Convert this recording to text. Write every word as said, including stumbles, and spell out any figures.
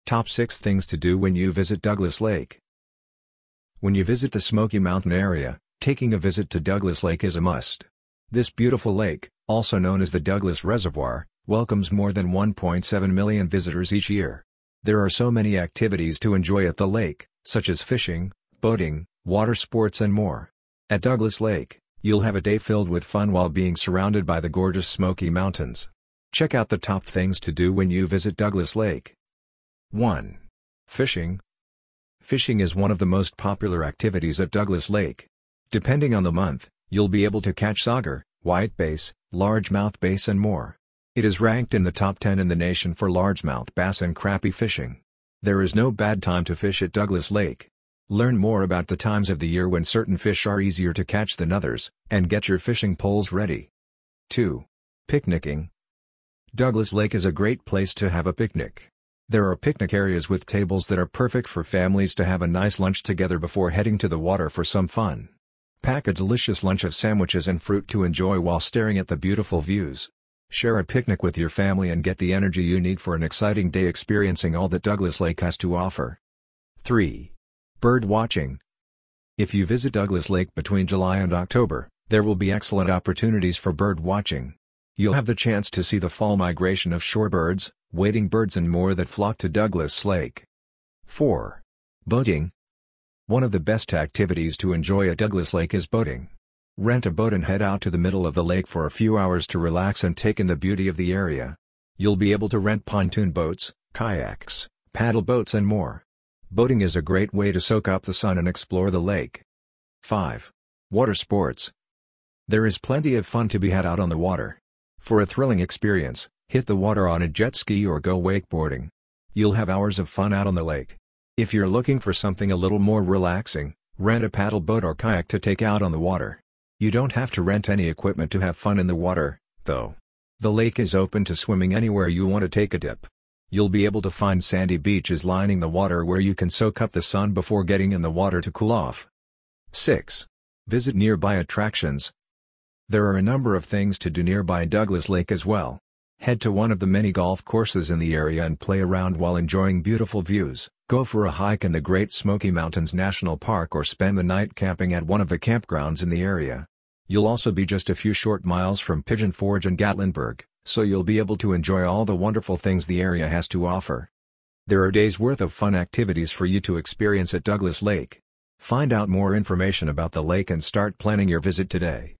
Top six Things to Do When You Visit Douglas Lake. When you visit the Smoky Mountain area, taking a visit to Douglas Lake is a must. This beautiful lake, also known as the Douglas Reservoir, welcomes more than one point seven million visitors each year. There are so many activities to enjoy at the lake, such as fishing, boating, water sports and more. At Douglas Lake, you'll have a day filled with fun while being surrounded by the gorgeous Smoky Mountains. Check out the top things to do when you visit Douglas Lake. one. Fishing. Fishing is one of the most popular activities at Douglas Lake. Depending on the month, you'll be able to catch sauger, whitebass, largemouth bass and more. It is ranked in the top ten in the nation for largemouth bass and crappie fishing. There is no bad time to fish at Douglas Lake. Learn more about the times of the year when certain fish are easier to catch than others, and get your fishing poles ready. two. Picnicking. Douglas Lake is a great place to have a picnic. There are picnic areas with tables that are perfect for families to have a nice lunch together before heading to the water for some fun. Pack a delicious lunch of sandwiches and fruit to enjoy while staring at the beautiful views. Share a picnic with your family and get the energy you need for an exciting day experiencing all that Douglas Lake has to offer. three. Bird watching. If you visit Douglas Lake between July and October, there will be excellent opportunities for bird watching. You'll have the chance to see the fall migration of shorebirds, wading birds and more that flock to Douglas Lake. four. Boating. One of the best activities to enjoy at Douglas Lake is boating. Rent a boat and head out to the middle of the lake for a few hours to relax and take in the beauty of the area. You'll be able to rent pontoon boats, kayaks, paddle boats and more. Boating is a great way to soak up the sun and explore the lake. five. Water sports. There is plenty of fun to be had out on the water. For a thrilling experience, hit the water on a jet ski or go wakeboarding. You'll have hours of fun out on the lake. If you're looking for something a little more relaxing, rent a paddle boat or kayak to take out on the water. You don't have to rent any equipment to have fun in the water, though. The lake is open to swimming anywhere you want to take a dip. You'll be able to find sandy beaches lining the water where you can soak up the sun before getting in the water to cool off. six. Visit nearby attractions. There are a number of things to do nearby Douglas Lake as well. Head to one of the many golf courses in the area and play around while enjoying beautiful views, go for a hike in the Great Smoky Mountains National Park or spend the night camping at one of the campgrounds in the area. You'll also be just a few short miles from Pigeon Forge and Gatlinburg, so you'll be able to enjoy all the wonderful things the area has to offer. There are days worth of fun activities for you to experience at Douglas Lake. Find out more information about the lake and start planning your visit today.